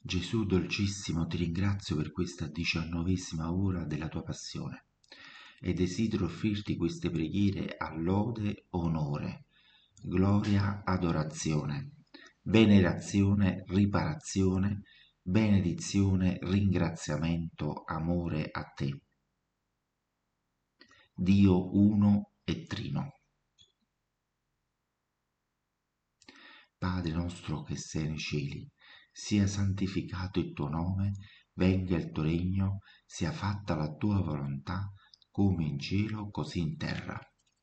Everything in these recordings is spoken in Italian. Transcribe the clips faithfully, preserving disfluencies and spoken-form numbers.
Gesù dolcissimo, ti ringrazio per questa diciannovesima ora della tua passione e desidero offrirti queste preghiere a lode, onore, gloria, adorazione, venerazione, riparazione, benedizione, ringraziamento, amore a te, Dio uno e trino. Padre nostro che sei nei cieli, sia santificato il tuo nome, venga il tuo regno, sia fatta la tua volontà, come in cielo, così in terra.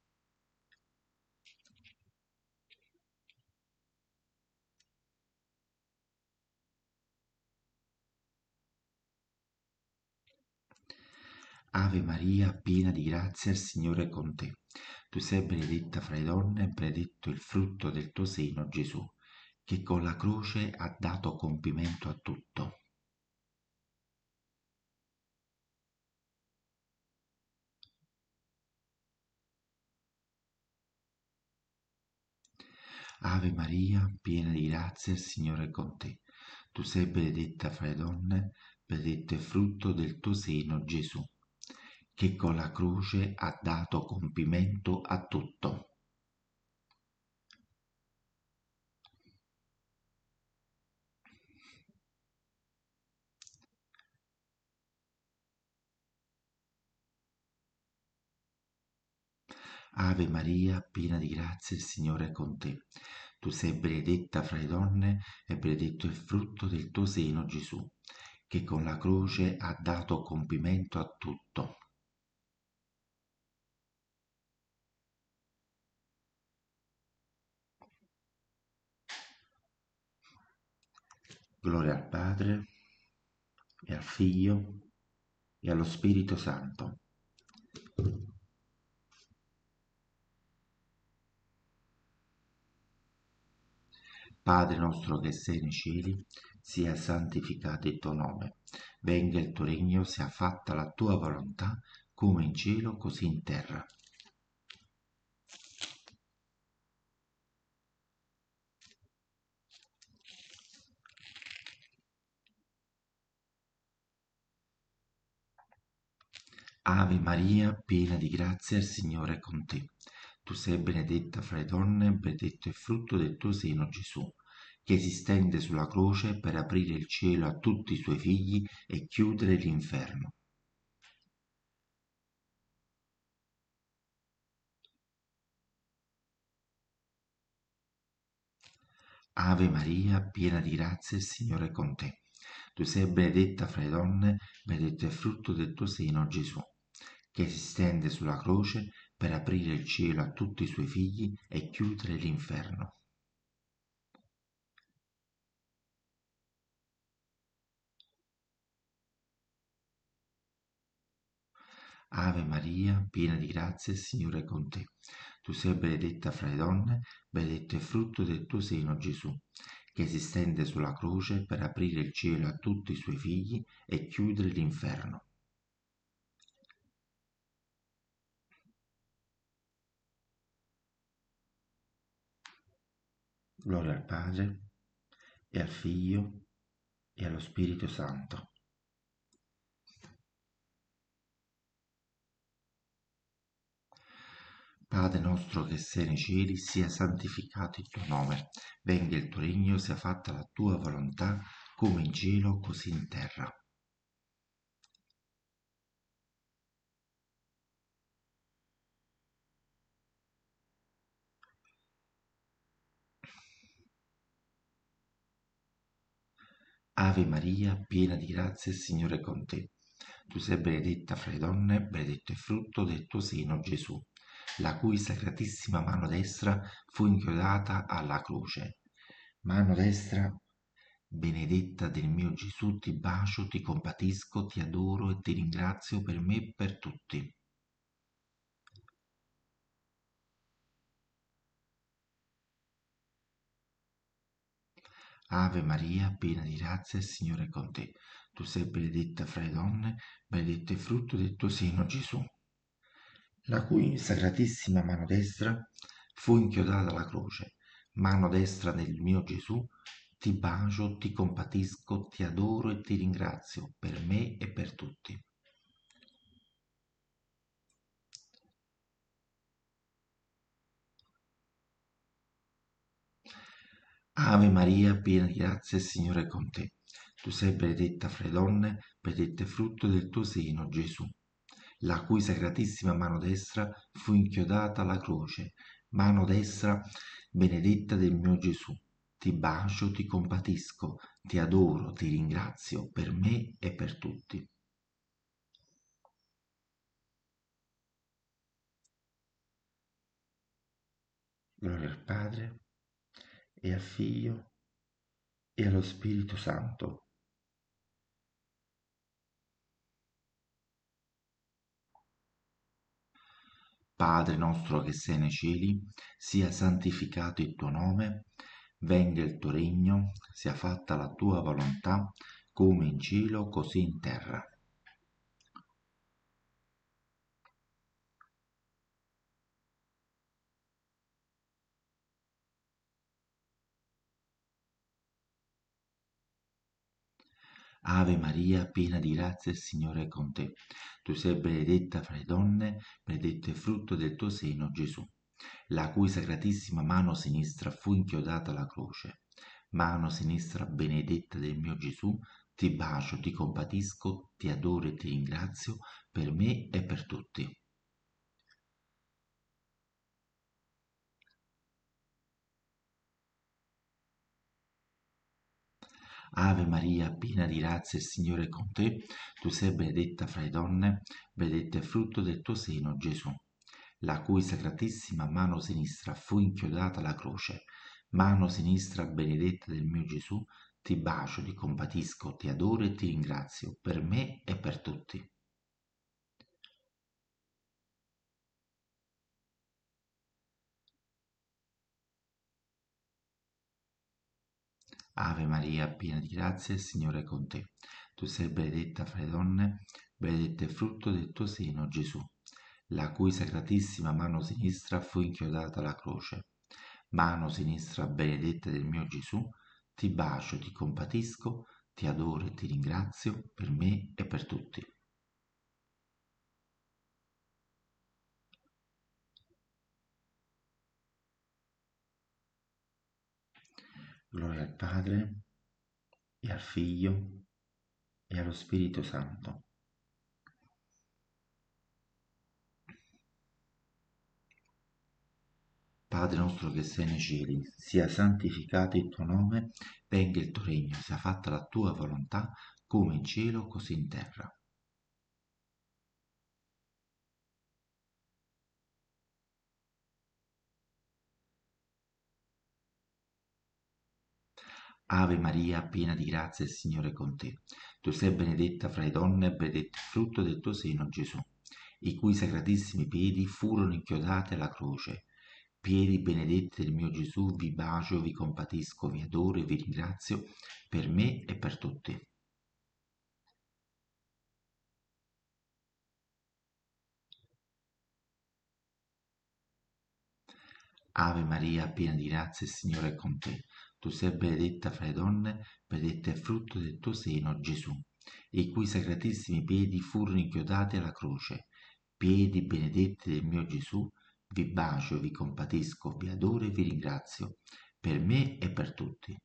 Ave Maria, piena di grazia, il Signore è con te. Tu sei benedetta fra le donne, e benedetto il frutto del tuo seno, Gesù, che con la croce ha dato compimento a tutto. Ave Maria, piena di grazia, il Signore è con te. Tu sei benedetta fra le donne, benedetto il frutto del tuo seno, Gesù, che con la croce ha dato compimento a tutto. Ave Maria, piena di grazia, il Signore è con te. Tu sei benedetta fra le donne e benedetto il frutto del tuo seno, Gesù, che con la croce ha dato compimento a tutto. Gloria al Padre e al Figlio e allo Spirito Santo. Padre nostro che sei nei cieli, sia santificato il tuo nome, venga il tuo regno, sia fatta la tua volontà, come in cielo, così in terra. Ave Maria, piena di grazia, il Signore è con te. Tu sei benedetta fra le donne, benedetto il frutto del tuo seno, Gesù, che si stende sulla croce per aprire il cielo a tutti i suoi figli e chiudere l'inferno. Ave Maria, piena di grazia, il Signore è con te. Tu sei benedetta fra le donne, benedetto è il frutto del tuo seno, Gesù, che si stende sulla croce per aprire il cielo a tutti i suoi figli e chiudere l'inferno. Ave Maria, piena di grazia, il Signore è con te. Tu sei benedetta fra le donne, benedetto è il frutto del tuo seno, Gesù, che si stende sulla croce per aprire il cielo a tutti i suoi figli e chiudere l'inferno. Gloria al Padre e al Figlio e allo Spirito Santo. Padre nostro che sei nei cieli, sia santificato il tuo nome, venga il tuo regno, sia fatta la tua volontà, come in cielo, così in terra. Ave Maria, piena di grazia, il Signore è con te. Tu sei benedetta fra le donne, benedetto il frutto del tuo seno, Gesù, la cui sacratissima mano destra fu inchiodata alla croce. Mano destra, benedetta del mio Gesù, ti bacio, ti compatisco, ti adoro e ti ringrazio per me e per tutti. Ave Maria, piena di grazia, il Signore è con te. Tu sei benedetta fra le donne, benedetto il frutto del tuo seno, Gesù, la cui sacratissima mano destra fu inchiodata alla croce. Mano destra del mio Gesù, Ti bacio, ti compatisco, ti adoro e ti ringrazio per me e per tutti. Ave Maria, piena di grazia, il Signore è con te. Tu sei benedetta fra le donne, benedetto è il frutto del tuo seno, Gesù, la cui sacratissima mano destra fu inchiodata alla croce. Mano destra benedetta del mio Gesù. Ti bacio, ti compatisco, ti adoro, ti ringrazio per me e per tutti. Gloria al Padre e al Figlio e allo Spirito Santo. Padre nostro che sei nei cieli, sia santificato il tuo nome, venga il tuo regno, sia fatta la tua volontà, come in cielo, così in terra. Ave Maria, piena di grazia, il Signore è con te. Tu sei benedetta fra le donne, benedetto è il frutto del tuo seno, Gesù, la cui sacratissima mano sinistra fu inchiodata alla croce. Mano sinistra benedetta del mio Gesù, ti bacio, ti compatisco, ti adoro e ti ringrazio per me e per tutti. Ave Maria, piena di grazia, il Signore è con te. Tu sei benedetta fra le donne, benedetto è il frutto del tuo seno, Gesù, la cui sacratissima mano sinistra fu inchiodata alla croce. Mano sinistra benedetta del mio Gesù, ti bacio, ti compatisco, ti adoro e ti ringrazio per me e per tutti. Ave Maria, piena di grazia, il Signore è con te. Tu sei benedetta fra le donne, benedetto è il frutto del tuo seno, Gesù, la cui sacratissima mano sinistra fu inchiodata alla croce. Mano sinistra benedetta del mio Gesù, ti bacio, ti compatisco, ti adoro e ti ringrazio per me e per tutti. Gloria al Padre e al Figlio e allo Spirito Santo. Padre nostro che sei nei cieli, sia santificato il tuo nome, venga il tuo regno, sia fatta la tua volontà, come in cielo, così in terra. Ave Maria, piena di grazia, il Signore è con te. Tu sei benedetta fra le donne, e benedetto il frutto del tuo seno, Gesù, i cui sacratissimi piedi furono inchiodati alla croce. Piedi benedetti del mio Gesù, vi bacio, vi compatisco, vi adoro e vi ringrazio per me e per tutti. Ave Maria, piena di grazia, il Signore è con te. Tu sei benedetta fra le donne, benedetto è il frutto del tuo seno, Gesù, i cui sacratissimi piedi furono inchiodati alla croce. Piedi benedetti del mio Gesù, vi bacio, vi compatisco, vi adoro e vi ringrazio, per me e per tutti.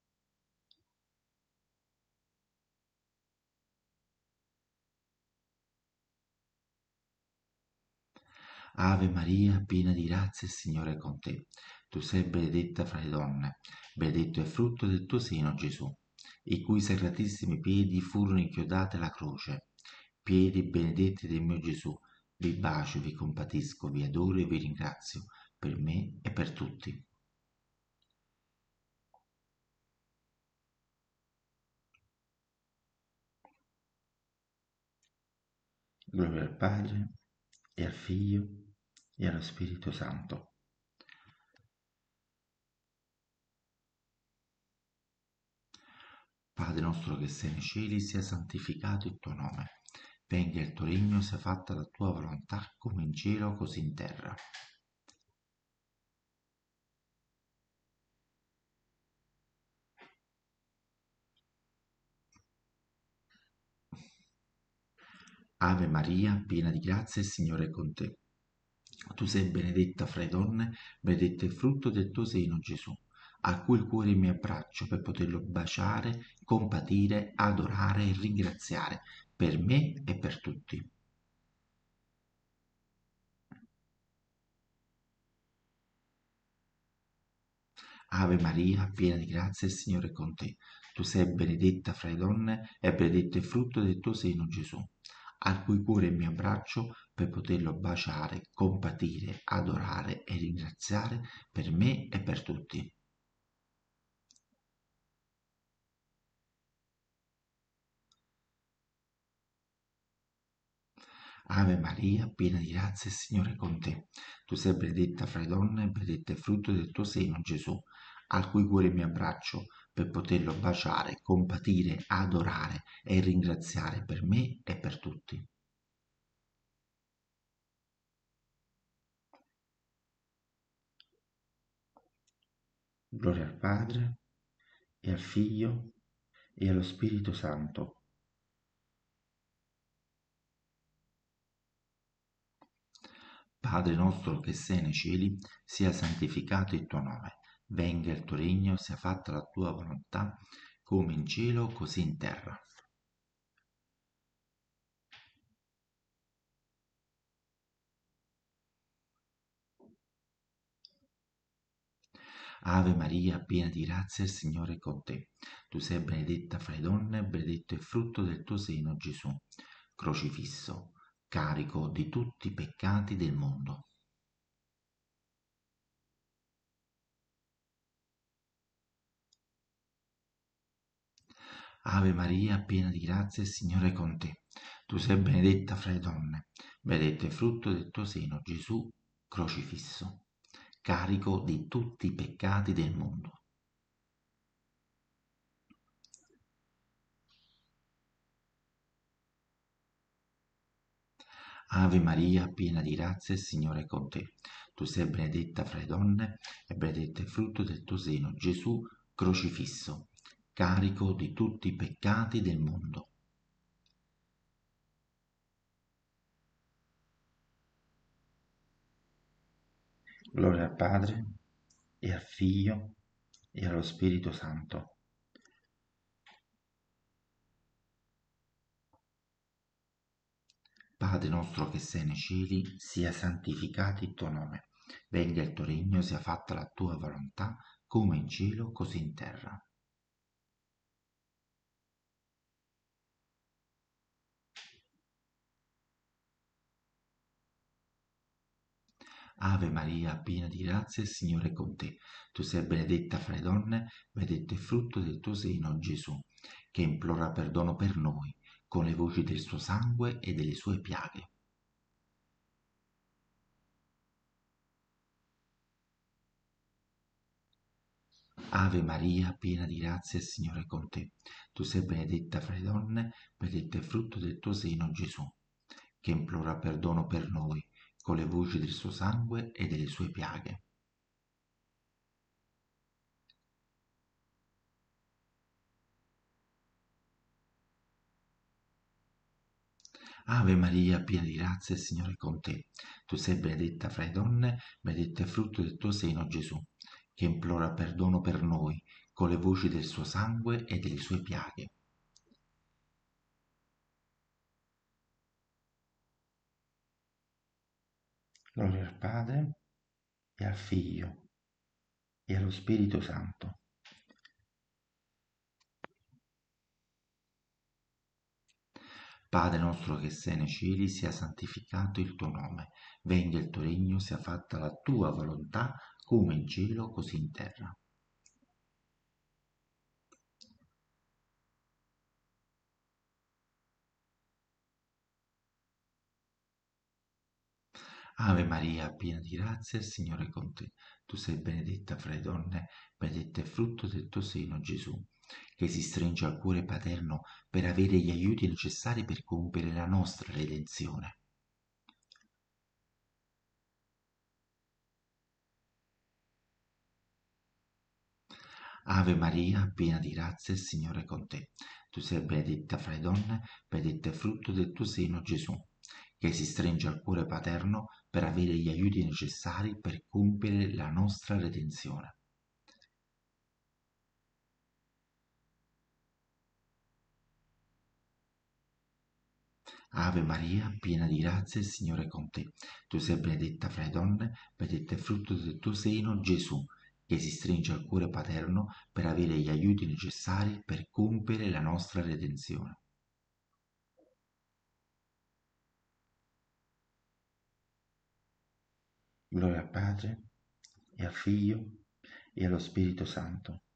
Ave Maria, piena di grazia, il Signore è con te. Tu sei benedetta fra le donne, benedetto è il frutto del tuo seno, Gesù, i cui sacratissimi piedi furono inchiodati alla croce. Piedi benedetti del mio Gesù, vi bacio, vi compatisco, vi adoro e vi ringrazio, per me e per tutti. Gloria al Padre e al Figlio e allo Spirito Santo. Padre nostro che sei nei cieli, sia santificato il tuo nome. Venga il tuo regno, sia fatta la tua volontà, come in cielo, così in terra. Ave Maria, piena di grazia, il Signore è con te. Tu sei benedetta fra le donne, benedetto è il frutto del tuo seno, Gesù, a cui il cuore mi abbraccio per poterlo baciare, compatire, adorare e ringraziare per me e per tutti. Ave Maria, piena di grazia, il Signore è con te. Tu sei benedetta fra le donne e benedetto è il frutto del tuo seno, Gesù, al cui cuore mi abbraccio per poterlo baciare, compatire, adorare e ringraziare per me e per tutti. Ave Maria, piena di grazia, il Signore è con te. Tu sei benedetta fra le donne e benedetto è il frutto del tuo seno, Gesù, al cui cuore mi abbraccio per poterlo baciare, compatire, adorare e ringraziare per me e per tutti. Gloria al Padre e al Figlio e allo Spirito Santo. Padre nostro che sei nei cieli, sia santificato il tuo nome. Venga il tuo regno, sia fatta la tua volontà, come in cielo, così in terra. Ave Maria, piena di grazia, il Signore è con te. Tu sei benedetta fra le donne, benedetto è il frutto del tuo seno, Gesù, crocifisso, carico di tutti i peccati del mondo. Ave Maria, piena di grazia, il Signore è con te. Tu sei benedetta fra le donne, benedetto è il frutto del tuo seno, Gesù, crocifisso, carico di tutti i peccati del mondo. Ave Maria, piena di grazia, il Signore è con te. Tu sei benedetta fra le donne e benedetto è il frutto del tuo seno, Gesù crocifisso, carico di tutti i peccati del mondo. Gloria al Padre e al Figlio e allo Spirito Santo. Padre nostro che sei nei cieli, sia santificato il tuo nome. Venga il tuo regno, sia fatta la tua volontà, come in cielo, così in terra. Ave Maria, piena di grazia, il Signore è con te. Tu sei benedetta fra le donne, benedetto è il frutto del tuo seno, Gesù, che implora perdono per noi, con le voci del suo sangue e delle sue piaghe. Ave Maria, piena di grazia, il Signore è con te. Tu sei benedetta fra le donne, benedetto è il frutto del tuo seno, Gesù, che implora perdono per noi, con le voci del suo sangue e delle sue piaghe. Ave Maria, piena di grazia, il Signore è con te. Tu sei benedetta fra le donne, benedetto è il frutto del tuo seno, Gesù, che implora perdono per noi, con le voci del suo sangue e delle sue piaghe. Gloria al Padre e al Figlio e allo Spirito Santo. Padre nostro che sei nei cieli, sia santificato il tuo nome. Venga il tuo regno, sia fatta la tua volontà, come in cielo, così in terra. Ave Maria, piena di grazia, il Signore è con te. Tu sei benedetta fra le donne, benedetto è il frutto del tuo seno, Gesù, che si stringe al cuore paterno per avere gli aiuti necessari per compiere la nostra redenzione. Ave Maria, piena di grazia, il Signore è con te. Tu sei benedetta fra le donne, benedetto è il frutto del tuo seno, Gesù, che si stringe al cuore paterno per avere gli aiuti necessari per compiere la nostra redenzione. Ave Maria, piena di grazia, il Signore è con te. Tu sei benedetta fra le donne, benedetto è il frutto del tuo seno, Gesù, che si stringe al cuore paterno per avere gli aiuti necessari per compiere la nostra redenzione. Gloria al Padre, e al Figlio, e allo Spirito Santo,